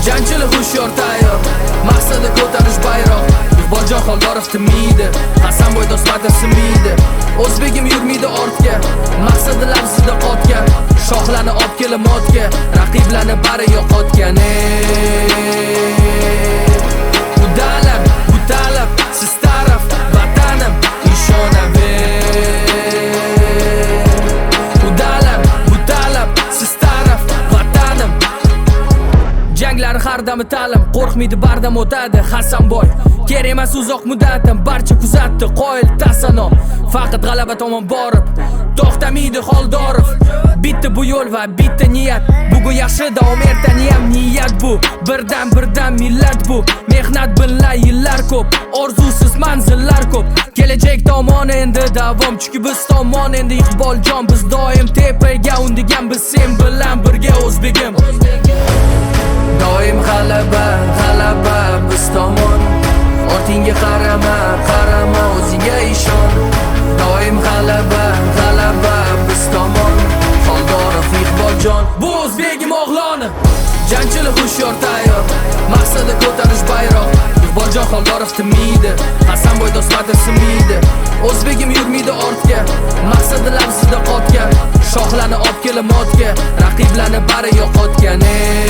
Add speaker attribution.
Speaker 1: Janchili hushyor tayyor, maqsadi ko'tarish bayroq. Iqboljon Xoldorov timiydi, Hasanboy Do'stmatov simiydi. O'zbegim yurmaydi ortga, maqsadi labzida qotgan. Shohlarni olib kelib modga, raqiblarni bari yo'qotgan. Bu talab, siz taraf, vatanim ishonaver. Bu talab, siz taraf, vatanim. Janglar har dami ta'lim, qo'rqmaydi bardam o'tadi Hasanboy. Kerak emas uzoq muddatim, barcha kuzatdi qoyil tasano. Faqat g'alaba tomon borib, to'xtamaydi Xoldorov. Bitti bu yo'l va bitti niyat. Bugun yaxshi davom ertani ham niyat bu. Birdan millat bu. Mehnat bilan yillar ko'p, orzusiz manzillar ko'p. Kelajak tomon endi davom, chunki biz tomon endi Iqboljon. Biz doim tepaga undigan, biz sen bilan birga o'zbegim. Doim g'alaba biz tomon. Ortingga qarama, o'zingga ishon. Doim g'alaba biz tomon. Xoldorov Iqboljon, bu o'zbegim o'g'loni. Janchili hushyor tayyor, maqsadi ko'tarish bayroq. Iqboljon Xoldorov timiydi, Hasanboy Do'stmatov simiydi. O'zbegim yurmaydi ortga, maqsadi labzida qotgan. Shohlarni olib kelib modga, raqiblarni bari yo'qotgan.